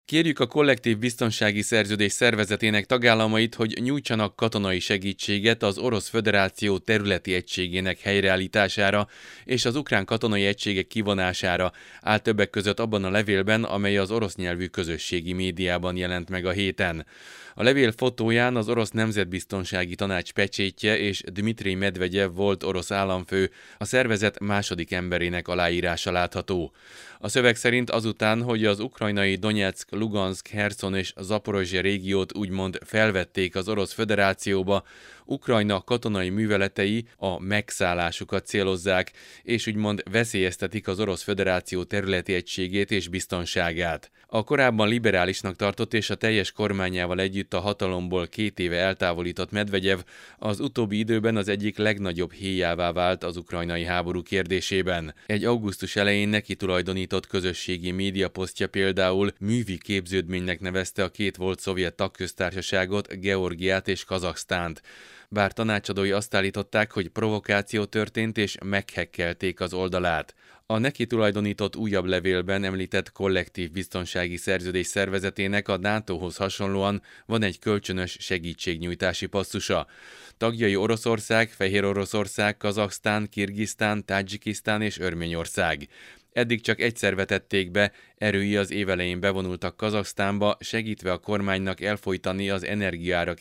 Kérjük a kollektív biztonsági szerződés szervezetének tagállamait, hogy nyújtsanak katonai segítséget az Orosz Föderáció területi egységének helyreállítására és az ukrán katonai egységek kivonására, áll többek között abban a levélben, amely az orosz nyelvű közösségi médiában jelent meg a héten. A levél fotóján az orosz nemzetbiztonsági tanács pecsétje és Dmitrij Medvegyev volt orosz államfő, a szervezet második emberének aláírása látható. A szöveg szerint azután, hogy az ukrajnai Donyeck, Luganszk, Herszon és Zaporozsja régiót úgymond felvették az Orosz Föderációba, Ukrajna katonai műveletei a megszállásukat célozzák, és úgymond veszélyeztetik az Orosz Föderáció területi egységét és biztonságát. A korábban liberálisnak tartott és a teljes kormányával együtt a hatalomból 2 éve eltávolított Medvegyev az utóbbi időben az egyik legnagyobb héjává vált az ukrajnai háború kérdésében. Egy augusztus elején neki tulajdonított közösségi médiaposztja például művi képződménynek nevezte a 2 volt szovjet tagköztársaságot, Georgiát és Kazaksztánt. Bár tanácsadói azt állították, hogy provokáció történt és meghekkelték az oldalát. A neki tulajdonított újabb levélben említett kollektív biztonsági szerződés szervezetének a NATO-hoz hasonlóan van egy kölcsönös segítségnyújtási passzusa. Tagjai Oroszország, Fehéroroszország, Kazaksztán, Kirgisztán, Tadzsikisztán és Örményország. Eddig csak egyszer vetették be, erői az évelején bevonultak Kazaksztánba, segítve a kormánynak elfojtani az energiaárak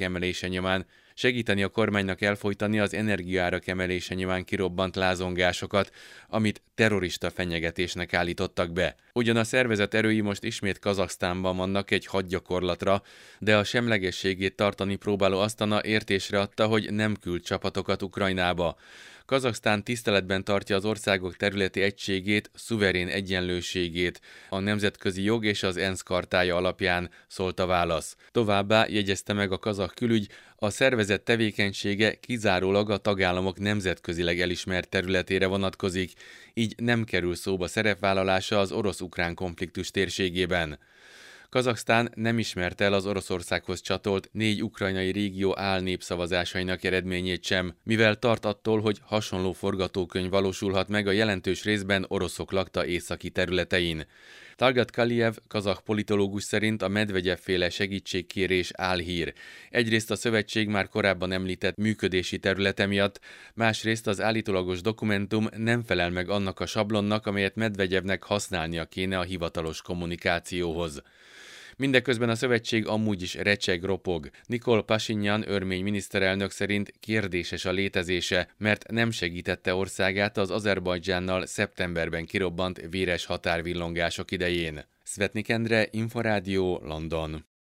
emelése nyomán kirobbant lázongásokat, amit terrorista fenyegetésnek állítottak be. Ugyan a szervezet erői most ismét Kazaksztánban vannak egy hadgyakorlatra, de a semlegességét tartani próbáló Asztana értésre adta, hogy nem küld csapatokat Ukrajnába. Kazaksztán tiszteletben tartja az országok területi egységét, szuverén egyenlőségét, a nemzetközi jog és az ENSZ chartája alapján, szólt a válasz. Továbbá jegyezte meg a kazah külügy, a szervezet tevékenysége kizárólag a tagállamok nemzetközileg elismert területére vonatkozik, így nem kerül szóba szerepvállalása az orosz-ukrán konfliktus térségében. Kazaksztán nem ismerte el az Oroszországhoz csatolt 4 ukrajnai régió álnépszavazásainak eredményét sem, mivel tart attól, hogy hasonló forgatókönyv valósulhat meg a jelentős részben oroszok lakta északi területein. Talgat Kaliyev, kazah politológus szerint a Medvegyev-féle segítségkérés álhír. Egyrészt a szövetség már korábban említett működési területe miatt, másrészt az állítólagos dokumentum nem felel meg annak a sablonnak, amelyet Medvegyevnek használnia kéne a hivatalos kommunikációhoz. Mindeközben a szövetség amúgy is recseg-ropog. Nikol Pashinyan örmény miniszterelnök szerint kérdéses a létezése, mert nem segítette országát az Azerbajdzsánnal szeptemberben kirobbant véres határvillongások idején. Szvetnik Endre, Inforádió, London.